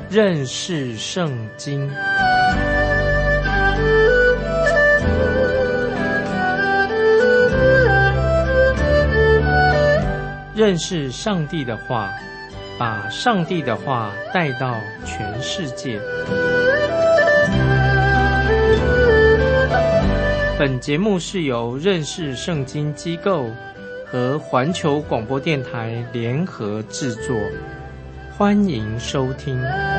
认识圣经。认识上帝的话，把上帝的话带到全世界。本节目是由认识圣经机构和环球广播电台联合制作，欢迎收听。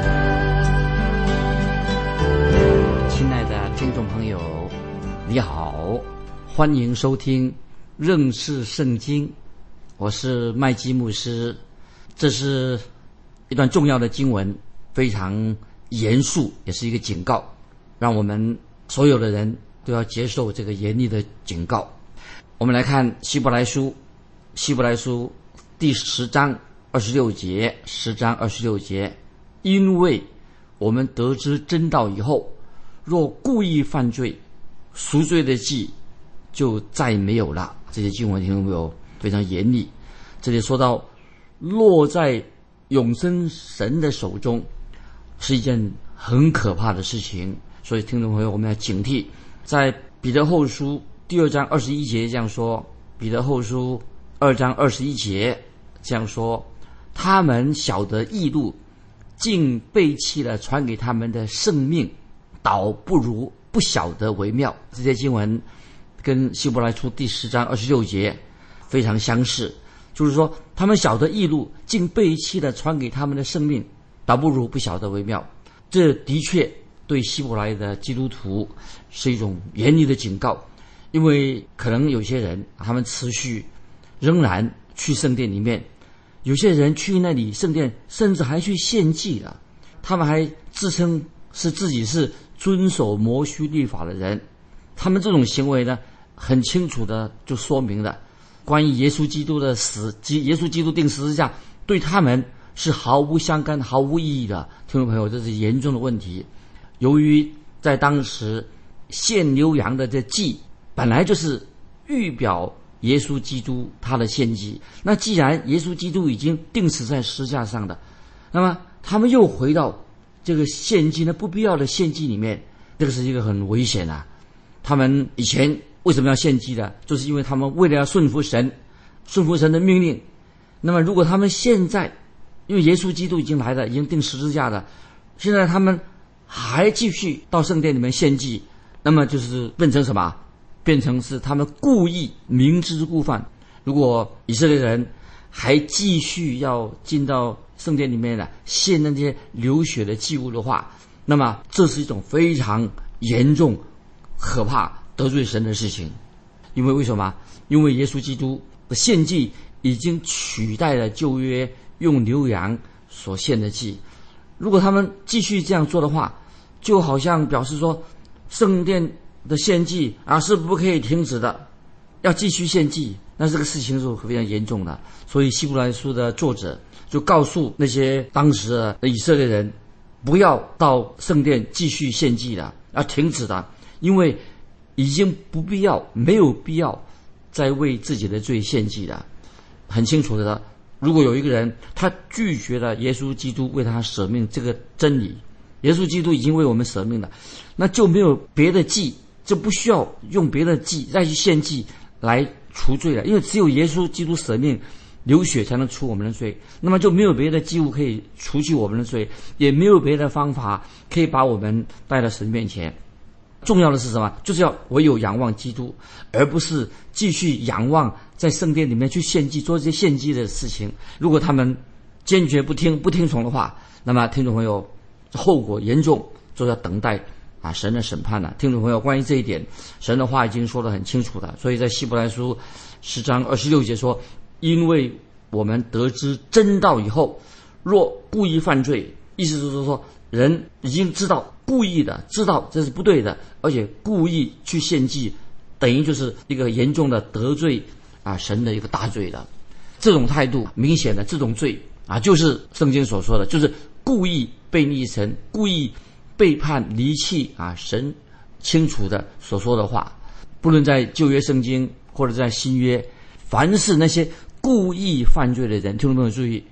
亲爱的听众朋友，你好，欢迎收听认识圣经，我是麦基牧师。这是一段重要的经文，非常严肃，也是一个警告，让我们所有的人都要接受这个严厉的警告。我们来看希伯来书第10章26节，10章26节，因为我们得知真道以后，若故意犯罪，赎罪的祭就再没有了。这些经文听众朋友非常严厉，这里说到落在永生神的手中是一件很可怕的事情，所以听众朋友我们要警惕。在彼得后书第2章21节这样说，彼得后书2章21节这样说，他们晓得义路，竟背弃了传给他们的圣命，倒不如不晓得为妙。这些经文跟希伯来书第10章26节非常相似，就是说他们晓得义路，竟背弃了传给他们的圣命，倒不如不晓得为妙。这的确对希伯来的基督徒是一种严厉的警告，因为可能有些人他们持续仍然去圣殿里面，有些人去那里圣殿甚至还去献祭了，他们还自称是自己是遵守摩西律法的人。他们这种行为呢，很清楚的就说明了关于耶稣基督的死及耶稣基督钉十字架对他们是毫无相干毫无意义的。听众朋友，这是严重的问题。由于在当时献牛羊的这祭本来就是预表耶稣基督他的献祭，那既然耶稣基督已经钉死在十字架上的，那么他们又回到这个献祭的不必要的献祭里面，这个是一个很危险啊。他们以前为什么要献祭的，就是因为他们为了要顺服神的命令。那么如果他们现在因为耶稣基督已经来了，已经钉十字架了，现在他们还继续到圣殿里面献祭，那么就是变成什么？变成是他们故意明知故犯。如果以色列人还继续要进到圣殿里面呢，献那些流血的祭物的话，那么这是一种非常严重可怕得罪神的事情。因为为什么？因为耶稣基督的献祭已经取代了旧约用牛羊所献的祭。如果他们继续这样做的话，就好像表示说圣殿的献祭是不可以停止的，要继续献祭，那这个事情是非常严重的。所以希伯来书的作者就告诉那些当时的以色列人，不要到圣殿继续献祭了，要停止的，因为已经不必要，没有必要再为自己的罪献祭了。很清楚的，如果有一个人他拒绝了耶稣基督为他舍命这个真理，耶稣基督已经为我们舍命了，那就没有别的祭，就不需要用别的祭再去献祭来除罪了，因为只有耶稣基督舍命流血才能除我们的罪，那么就没有别的祭物可以除去我们的罪，也没有别的方法可以把我们带到神面前。重要的是什么？就是要唯有仰望基督，而不是继续仰望在圣殿里面去献祭，做这些献祭的事情。如果他们坚决不听从的话，那么听众朋友，后果严重，就要等待神的审判了。听众朋友，关于这一点，神的话已经说得很清楚了。所以在希伯来书10章26节说，因为我们得知真道以后，若故意犯罪，意思就是说人已经知道，故意的知道这是不对的，而且故意去献祭，等于就是一个严重的得罪神的一个大罪了。这种态度明显的这种罪就是圣经所说的，就是故意背逆神，故意背叛离弃神清楚的所说的话。不论在旧约圣经或者在新约，凡是那些故意犯罪的人，听众朋友注意，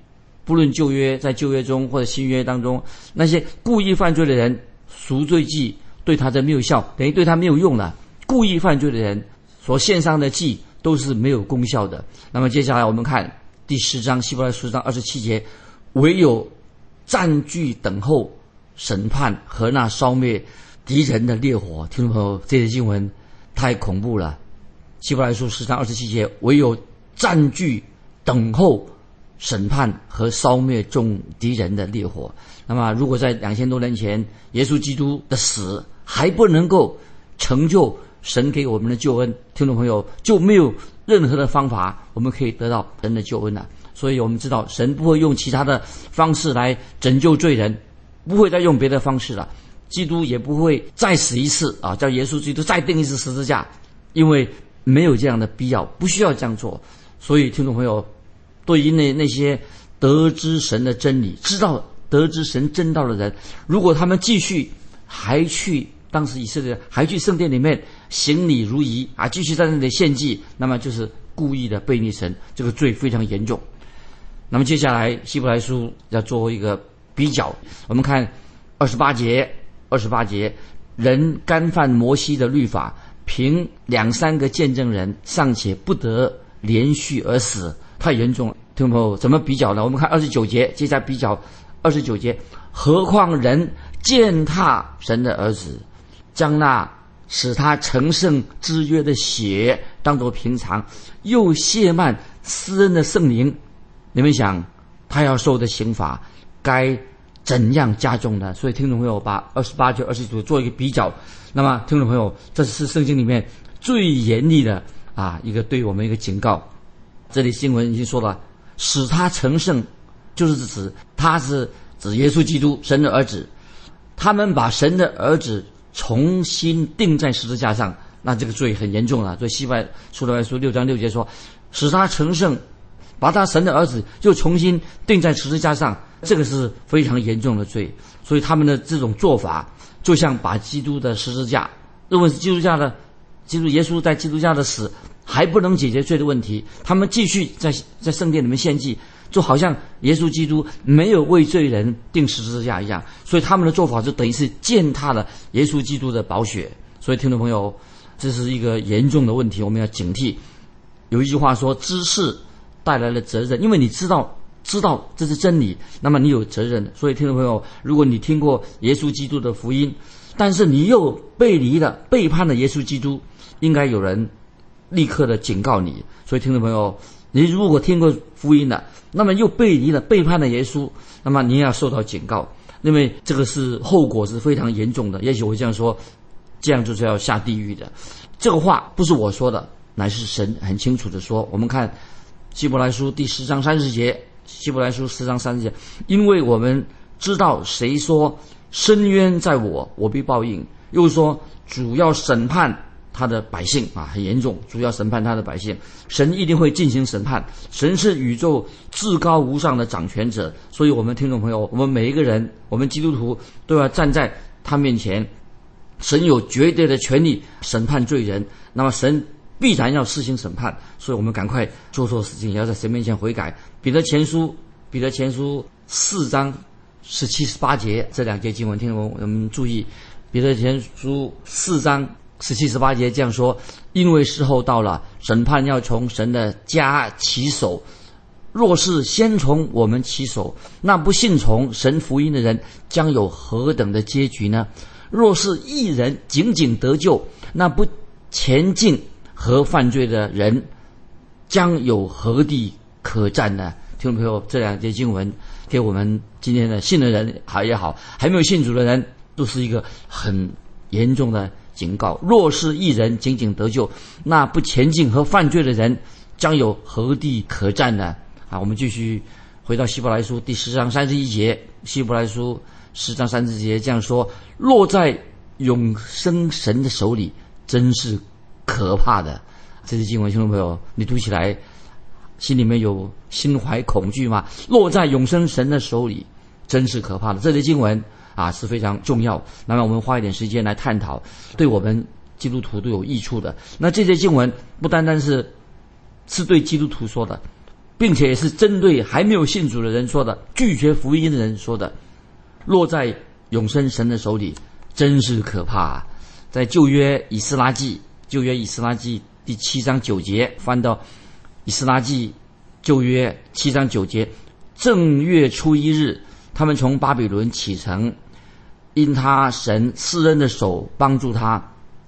不论旧约在旧约中或者新约当中，那些故意犯罪的人，赎罪祭对他这没有效，等于对他没有用了。故意犯罪的人所献上的祭都是没有功效的。那么接下来我们看第10章，希伯来书10章27节，唯有占据等候审判和那烧灭敌人的烈火。听众朋友，这些经文太恐怖了。希伯来书10章27节，唯有占据等候审判和烧灭众敌人的烈火。那么如果在2000多年前耶稣基督的死还不能够成就神给我们的救恩，听众朋友，就没有任何的方法我们可以得到神的救恩了。所以我们知道神不会用其他的方式来拯救罪人，不会再用别的方式了。基督也不会再死一次啊，叫耶稣基督再钉一次十字架，因为没有这样的必要，不需要这样做。所以听众朋友，对于那些得知神的真理，知道得知神真道的人，如果他们继续还去当时以色列人还去圣殿里面行礼如仪啊，继续在那里献祭，那么就是故意的悖逆神，这个罪非常严重。那么接下来希伯来书要做一个比较，我们看28节，人干犯摩西的律法，凭2-3个见证人尚且不得连续而死，太严重了。听众朋友，怎么比较呢？我们看29节，接下来比较29节，何况人践踏神的儿子，将那使他成圣之约的血当作平常，又亵慢施恩的圣灵，你们想他要受的刑罚该怎样加重呢？所以听众朋友把28节29节做一个比较。那么听众朋友，这是圣经里面最严厉的一个对我们一个警告。这里经文已经说了，使他成圣，就是指他是指耶稣基督，神的儿子。他们把神的儿子重新钉在十字架上，那这个罪很严重了。所以希伯来书6章6节说，使他成圣，把他神的儿子又重新钉在十字架上，这个是非常严重的罪。所以他们的这种做法就像把基督的十字架认为是基督耶稣在基督架的死还不能解决罪的问题，他们继续在圣殿里面献祭，就好像耶稣基督没有为罪人钉十字架一样。所以他们的做法就等于是践踏了耶稣基督的宝血。所以听众朋友，这是一个严重的问题，我们要警惕。有一句话说，知识带来了责任，因为你知道这是真理，那么你有责任。所以听众朋友，如果你听过耶稣基督的福音，但是你又背叛了耶稣基督，应该有人立刻的警告你。所以听众朋友，你如果听过福音了，那么又背叛了耶稣，那么你也要受到警告，因为这个是后果是非常严重的。也许我这样说，这样就是要下地狱的。这个话不是我说的，乃是神很清楚的说。我们看希伯来书第10章30节，希伯来书10章30节，因为我们知道谁说深渊在我，我必报应，又说主要审判他的百姓很严重，主要审判他的百姓，神一定会进行审判。神是宇宙至高无上的掌权者，所以我们听众朋友，我们每一个人，我们基督徒都要站在他面前，神有绝对的权利审判罪人，那么神必然要施行审判，所以我们赶快做错事情，也要在神面前悔改。彼得前书4章17、18节这2节经文，听众我们注意，彼得前书4章17、18节这样说，因为时候到了，审判要从神的家起手，若是先从我们起手，那不信从神福音的人将有何等的结局呢？若是义人仅仅得救，那不前进和犯罪的人将有何地可占呢？听众朋友，这2节经文给我们今天的信的人也好，还没有信主的人，都是一个很严重的警告。若是义人仅仅得救，那不前进和犯罪的人将有何地可占呢？我们继续回到希伯来书第10章31节，希伯来书10章30节这样说，落在永生神的手里，真是可怕的。这些经文，听众朋友，你读起来心里面有心怀恐惧吗？落在永生神的手里，真是可怕的。这些经文是非常重要，那么我们花一点时间来探讨，对我们基督徒都有益处的。那这些经文不单单是对基督徒说的， 并且是针对还没有信主的人说的，拒绝福音的人说的，落在永生神的手里，真是可怕啊！在旧约以斯拉记第7章9节，翻到以斯拉记旧约7章9节，正月初1日，他们从巴比伦启程，因他神施恩的手帮助他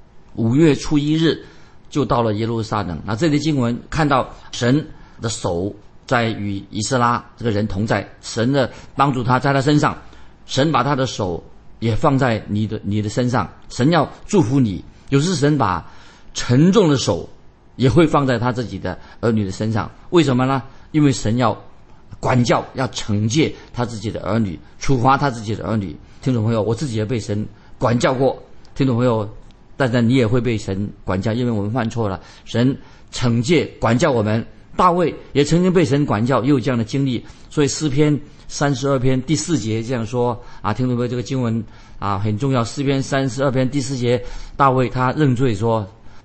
，5月初1日就到了耶路撒冷。那这里经文看到神的手在与以斯拉这个人同在，神的帮助他在他身上，神把他的手也放在你的身上，神要祝福你。有时神把沉重的手也会放在他自己的儿女的身上，为什么呢？因为神要管教，要惩戒他自己的儿女，处罚他自己的儿女。听众朋友，我自己也被神管教过，听众朋友，但是你也会被神管教，因为我们犯错了，神惩戒管教我们。大卫也曾经被神管教，也有这样的经历。所以诗篇32篇第4节这样说啊，听众朋友，这个经文啊很重要。诗篇32篇第4节，大卫他认罪说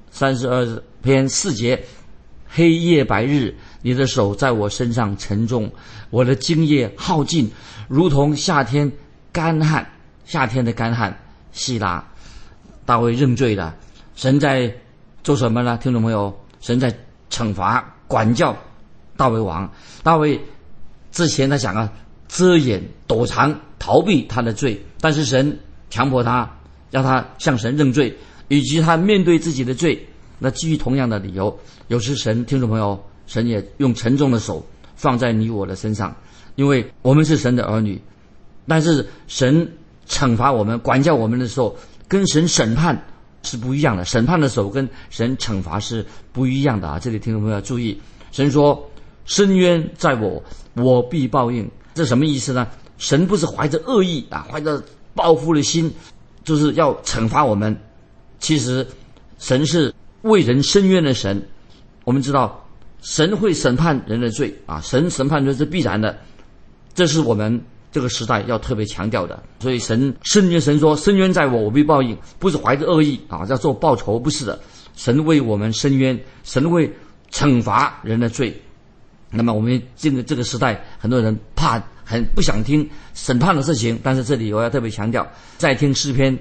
，32篇4节，黑夜白日，你的手在我身上沉重，我的精液耗尽，如同夏天干旱，夏天的干旱。希拉，大卫认罪了。神在做什么呢？听众朋友，神在惩罚管教大卫王。大卫之前他想遮掩躲藏逃避他的罪，但是神强迫他，让他向神认罪，以及他面对自己的罪。那基于同样的理由，有时神，听众朋友，神也用沉重的手放在你我的身上，因为我们是神的儿女。但是神惩罚我们管教我们的时候，跟神审判是不一样的，审判的手跟神惩罚是不一样的啊！这里听众朋友要注意，神说深渊在我，我必报应。这什么意思呢？神不是怀着恶意啊，怀着报复的心，就是要惩罚我们。其实神是为人伸冤的神，我们知道神会审判人的罪啊，神审判罪是必然的，这是我们这个时代要特别强调的。所以神说深渊在我，我必报应，不是怀着恶意啊，要做报仇，不是的。神为我们伸冤，神会惩罚人的罪。那么我们这个时代，很多人很不想听审判的事情，但是这里我要特别强调，再听诗篇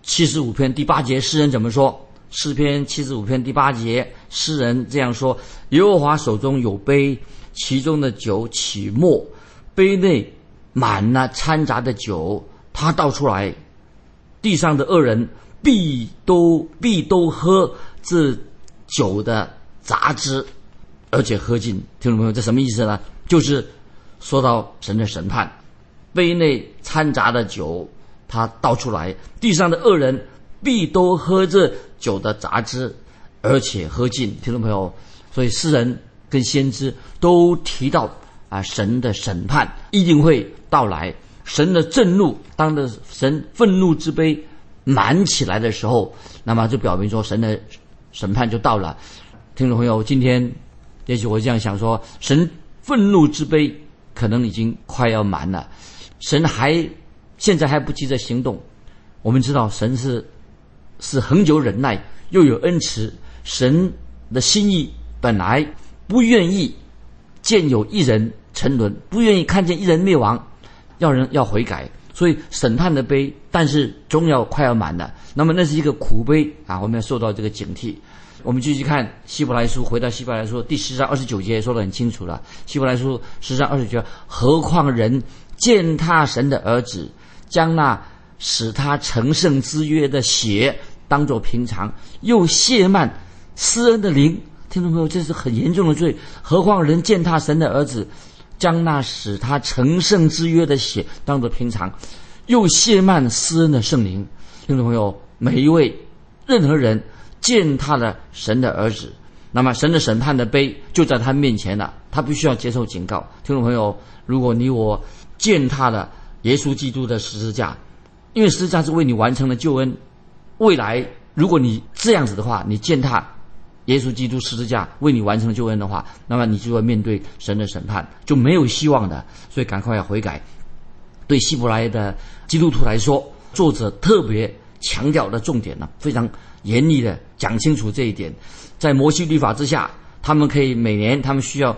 75篇第8节，诗人怎么说？诗篇75篇第8节，诗人这样说：耶和华手中有杯，其中的酒起沫，杯内满了掺杂的酒，他倒出来，地上的恶人必都喝这酒的杂质，而且喝尽。听众朋友，这什么意思呢？就是说到神的审判，杯内掺杂的酒他倒出来，地上的恶人必都喝这酒的杂质，而且喝尽。听众朋友，所以诗人跟先知都提到神的审判一定会到来，神的震怒，当着神愤怒之杯满起来的时候，那么就表明说神的审判就到了。听众朋友，今天也许我这样想说，神愤怒之杯可能已经快要满了，神现在还不急着行动。我们知道神是恒久忍耐，又有恩慈，神的心意本来不愿意见有一人沉沦，不愿意看见一人灭亡，要悔改，所以审判的杯，但是终要快要满了。那么那是一个苦杯啊，我们要受到这个警惕。我们继续看希伯来书，回到希伯来书第10章29节说得很清楚了。希伯来书10章29节，何况人践踏神的儿子，将那使他成圣之约的血当作平常，又亵慢施恩的灵。听众朋友，这是很严重的罪。何况人践踏神的儿子，将那使他成圣之约的血当作平常，又亵慢施恩的圣灵。听众朋友，每一位任何人践踏了神的儿子，那么神的审判的杯就在他面前了，他必须要接受警告。听众朋友，如果你我践踏了耶稣基督的十字架，因为十字架是为你完成了救恩，未来如果你这样子的话，你践踏耶稣基督十字架为你完成救恩的话，那么你就会面对神的审判，就没有希望的。所以赶快要悔改。对希伯来的基督徒来说，作者特别强调的重点呢，非常严厉的讲清楚这一点。在摩西律法之下，他们可以每年他们需要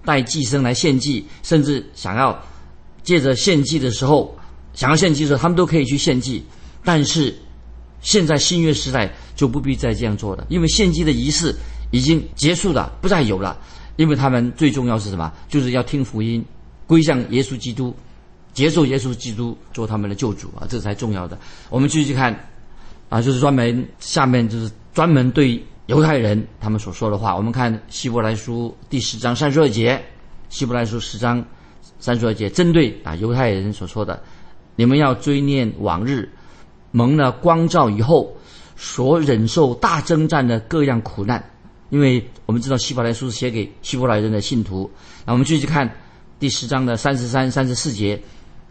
带祭牲来献祭，甚至想要借着献祭的时候，他们都可以去献祭。但是现在新约时代就不必再这样做了，因为献祭的仪式已经结束了，不再有了。因为他们最重要是什么？就是要听福音，归向耶稣基督，接受耶稣基督做他们的救主啊，这才重要的。我们继续看啊，就是下面就是专门对犹太人他们所说的话。我们看希伯来书第10章32节，希伯来书10章32节，针对犹太人所说的，你们要追念往日蒙了光照以后所忍受大征战的各样苦难。因为我们知道希伯来书是写给希伯来人的信徒。那我们继续看第10章的33、34节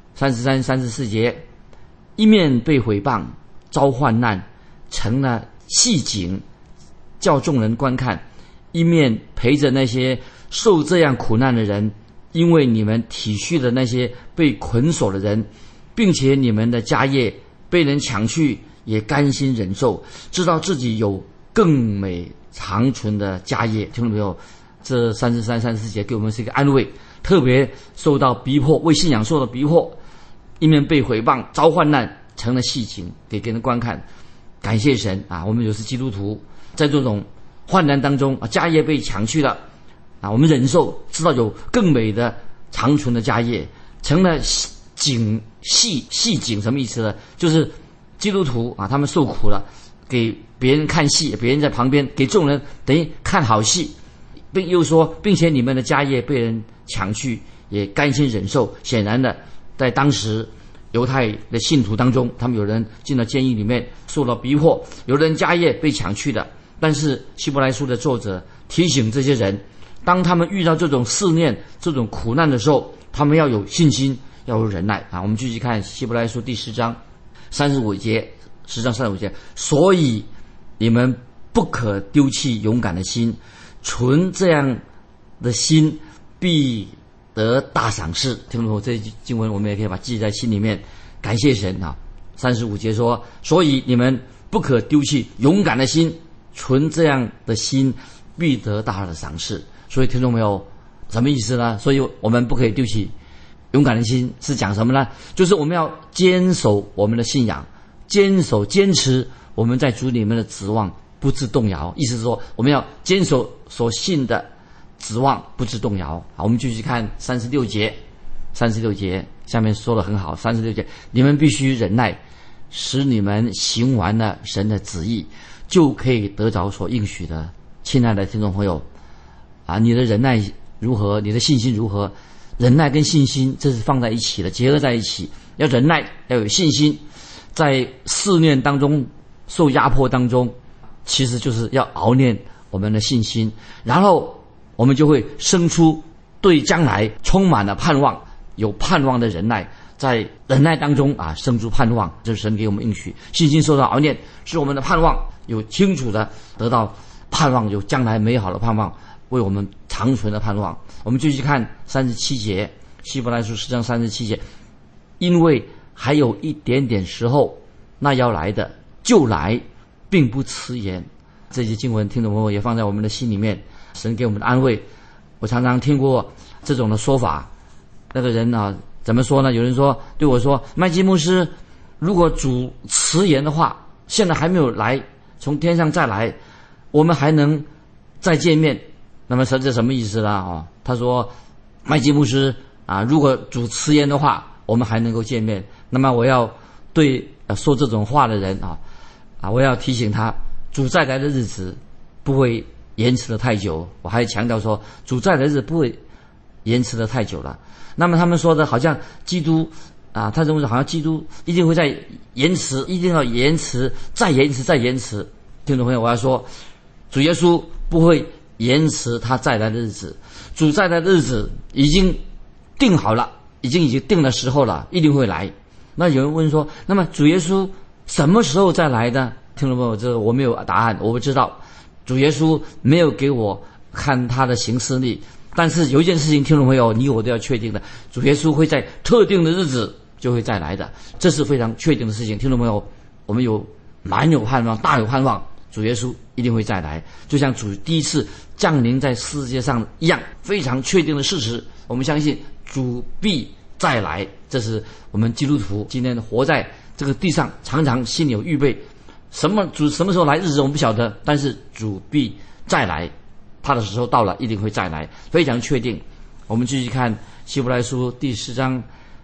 ，33、34节，一面被毁谤，遭患难，成了戏景，叫众人观看；一面陪着那些受这样苦难的人，因为你们体恤了那些被捆锁的人，并且你们的家业被人抢去，也甘心忍受，知道自己有更美长存的家业。听到没有？这33、34节给我们是一个安慰。特别受到逼迫，为信仰受到逼迫，一面被毁谤，遭患难，成了戏景，给人观看。感谢神啊！我们有时基督徒在这种患难当中，家业被抢去了啊，我们忍受，知道有更美的长存的家业，成了戏景。什么意思呢？就是基督徒啊，他们受苦了，给别人看戏，别人在旁边给众人等于看好戏，并且你们的家业被人抢去，也甘心忍受。显然的，在当时犹太的信徒当中，他们有人进了监狱里面受到逼迫，有人家业被抢去的。但是希伯来书的作者提醒这些人，当他们遇到这种试炼、这种苦难的时候，他们要有信心，要有忍耐啊！我们继续看希伯来书第10章35节，10章35节，所以你们不可丢弃勇敢的心，存这样的心，必得大赏赐。听懂没有？这经文我们也可以把记在心里面，感谢神啊！35节说，所以你们不可丢弃勇敢的心，存这样的心，必得大的赏赐。所以听众朋友，什么意思呢？所以我们不可以丢弃勇敢的心，是讲什么呢？就是我们要坚守我们的信仰，坚持我们在主里面的指望，不致动摇。意思是说，我们要坚守所信的指望，不致动摇。好，我们继续看36节下面说得很好。36节，你们必须忍耐，使你们行完了神的旨意，就可以得着所应许的。亲爱的听众朋友啊，你的忍耐如何？你的信心如何？忍耐跟信心这是放在一起的，结合在一起。要忍耐，要有信心，在试炼当中、受压迫当中，其实就是要熬炼我们的信心，然后我们就会生出对将来充满了盼望，有盼望的忍耐，在忍耐当中啊，生出盼望。这是神给我们应许，信心受到熬炼，使我们的盼望有清楚的得到盼望，有将来美好的盼望，为我们长存的盼望。我们继续看37节，希伯来书10章37节，因为还有一点点时候，那要来的就来，并不迟延。这些经文听众朋友也放在我们的心里面，神给我们的安慰。我常常听过这种的说法，那个人啊，怎么说呢？有人说对我说，麦基牧师，如果主迟延的话，现在还没有来，从天上再来，我们还能再见面。那么这什么意思呢？他说，麦基牧师啊，如果主迟延的话，我们还能够见面。那么我要对说这种话的人我要提醒他，主再来的日子不会延迟的太久。我还强调说，主再来的日子不会延迟的太久了。那么他们说的好像基督他认为好像基督一定会再延迟，一定要延迟，再延迟，再延迟。听众朋友，我要说，主耶稣不会延迟他再来的日子，主再来的日子已经定好了，已经定了时候了，一定会来。那有人问说，那么主耶稣什么时候再来呢？听众朋友，这个我没有答案，我不知道。主耶稣没有给我看他的行事历，但是有一件事情，听众朋友，你我都要确定的，主耶稣会在特定的日子就会再来的，这是非常确定的事情。听众朋友，我们满有盼望，大有盼望，主耶稣一定会再来。就像主第一次降临在世界上一样，非常确定的事实。我们相信主必再来，这是我们基督徒今天活在这个地上，常常心里有预备。主什么时候来日子我们不晓得，但是主必再来，他的时候到了，一定会再来，非常确定。我们继续看希伯来书第10章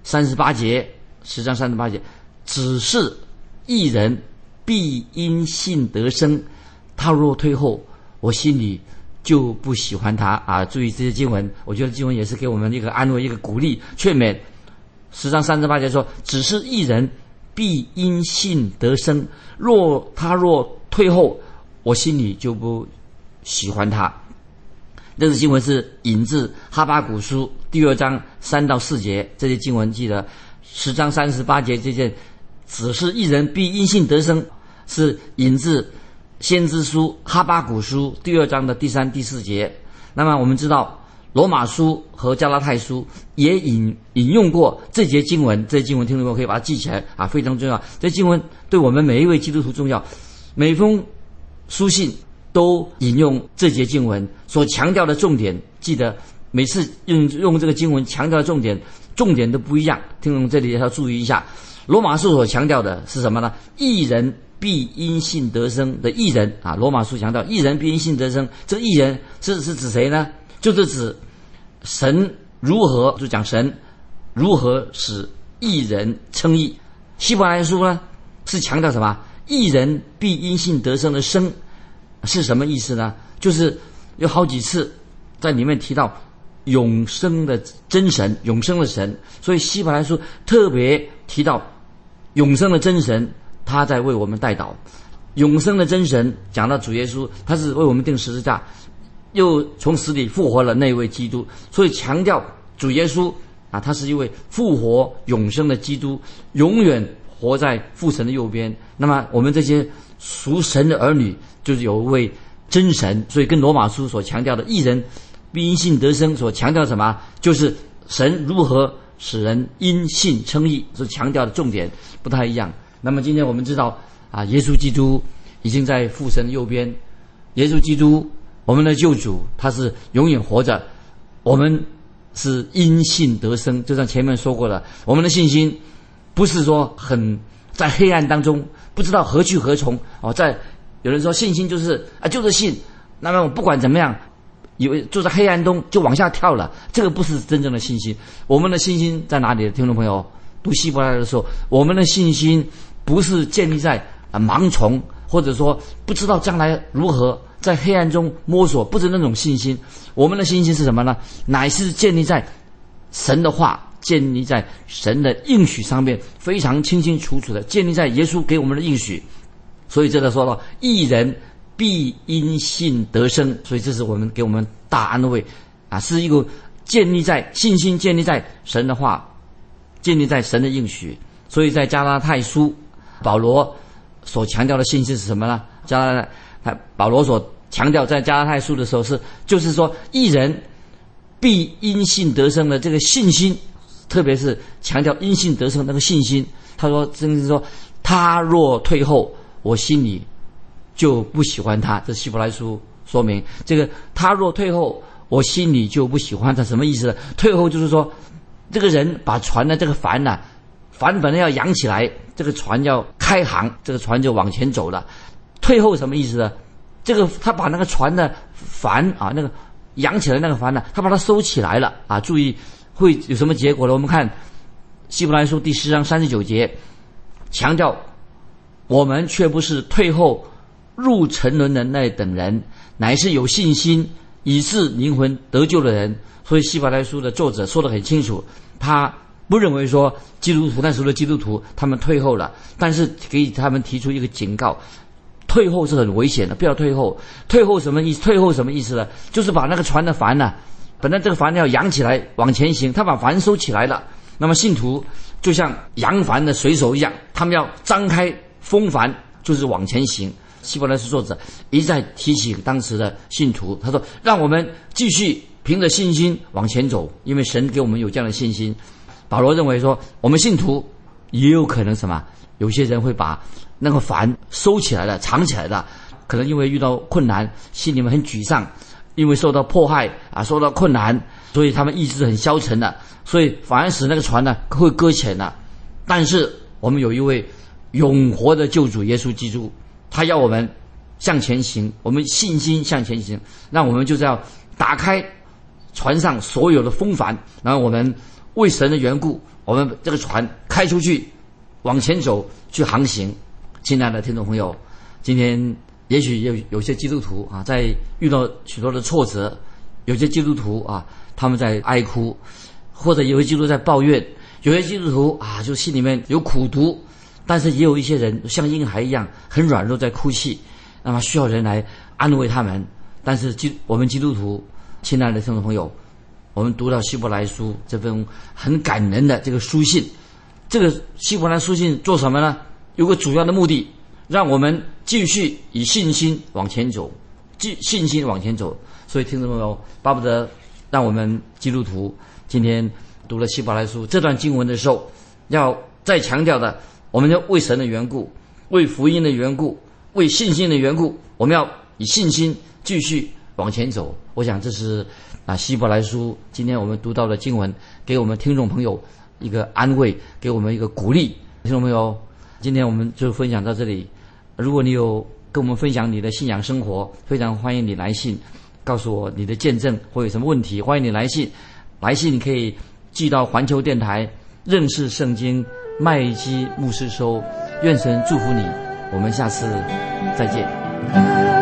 38节，10章38节，只是义人必因信得生，他若退后，我心里就不喜欢他啊！注意这些经文，我觉得经文也是给我们一个安慰、一个鼓励、劝勉。10章38节说，只是义人必因信得生，他若退后，我心里就不喜欢他。这个经文是引自哈巴谷书第2章3到4节，这些经文记得10章38节这件只是义人必因信得生，是引自先知书哈巴谷书第2章的第3、第4节。那么我们知道罗马书和加拉太书也引用过这节经文，这些经文听众朋友可以把它记起来啊，非常重要。这经文对我们每一位基督徒重要，每封书信都引用这节经文所强调的重点，记得每次用这个经文强调的重点都不一样。听众这里要注意一下，罗马书所强调的是什么呢？义人必因信得生的义人啊，罗马书强调义人必因信得生，这个义人是指谁呢？就是指神如何，就讲神如何使义人称义。希伯来书呢是强调什么？义人必因信得生的生是什么意思呢？就是有好几次在里面提到永生的真神，永生的神，所以希伯来书特别提到永生的真神，他在为我们代祷。永生的真神讲到主耶稣，他是为我们钉十字架，又从死里复活了那位基督，所以强调主耶稣啊，他是一位复活永生的基督，永远活在父神的右边。那么我们这些属神的儿女就是有一位真神，所以跟罗马书所强调的义人必因信得生所强调什么？就是神如何使人因信称义，所强调的重点不太一样。那么今天我们知道啊，耶稣基督已经在父神的右边，耶稣基督我们的救主，他是永远活着，我们是因信得生。就像前面说过了，我们的信心不是说很在黑暗当中不知道何去何从哦。有人说信心就是信，那么我不管怎么样，以为就在黑暗中就往下跳了，这个不是真正的信心。我们的信心在哪里？听众朋友读希伯来的时候，我们的信心不是建立在盲从，或者说不知道将来如何，在黑暗中摸索，不是那种信心。我们的信心是什么呢？乃是建立在神的话，建立在神的应许上面，非常清清楚楚的建立在耶稣给我们的应许。所以这里说到义人必因信得生，所以这是我们给我们大安慰啊，是一个建立在信心，建立在神的话，建立在神的应许。所以在加拉太书，保罗所强调的信心是什么呢？保罗所强调在加拉太书的时候就是说义人必因信得生的这个信心，特别是强调因信得生那个信心。他说真是说他若退后，我心里就不喜欢他。这希伯来书说明这个他若退后，我心里就不喜欢他，什么意思呢？退后就是说这个人把船的这个帆帆本来要扬起来，这个船要开航，这个船就往前走了。退后什么意思呢？这个他把那个船的帆啊，那个扬起来那个帆他把它收起来了啊。注意会有什么结果呢？我们看希伯来书第10章39节，强调我们却不是退后入沉沦的那等人，乃是有信心以致灵魂得救的人。所以希伯来书的作者说得很清楚，他不认为说基督徒那时候的基督徒他们退后了，但是给他们提出一个警告，退后是很危险的，不要退后。退后什么意思？退后什么意思呢？就是把那个船的帆本来这个帆要扬起来往前行，他把帆收起来了。那么信徒就像扬帆的水手一样，他们要张开风帆，就是往前行。希伯来书作者一再提醒当时的信徒，他说让我们继续凭着信心往前走，因为神给我们有这样的信心。保罗认为说我们信徒也有可能什么，有些人会把那个帆收起来了，藏起来了，可能因为遇到困难心里面很沮丧， 因为受到迫害啊，受到困难，所以他们意志很消沉了，所以反而使那个船呢会搁浅了。但是我们有一位永活的救主耶稣基督，他要我们向前行，我们信心向前行，那我们就是要打开船上所有的风帆，然后我们为神的缘故，我们这个船开出去往前走去航行。亲爱的听众朋友，今天也许有些基督徒啊，在遇到许多的挫折，有些基督徒啊，他们在哀哭，或者有些基督徒在抱怨，有些基督徒啊，就心里面有苦毒，但是也有一些人像婴孩一样很软弱在哭泣，那么需要人来安慰他们。但是我们基督徒，亲爱的听众朋友，我们读到希伯来书这份很感人的这个书信，这个希伯来书信做什么呢？有个主要的目的，让我们继续以信心往前走，信心往前走。所以听众朋友，巴不得让我们基督徒今天读了希伯来书这段经文的时候，要再强调的，我们要为神的缘故，为福音的缘故，为信心的缘故，我们要以信心继续往前走。我想这是希伯来书今天我们读到的经文，给我们听众朋友一个安慰，给我们一个鼓励。听众朋友，今天我们就分享到这里。如果你有跟我们分享你的信仰生活，非常欢迎你来信告诉我你的见证或有什么问题，欢迎你来信。来信你可以寄到环球电台认识圣经麦基牧师收。愿神祝福你，我们下次再见。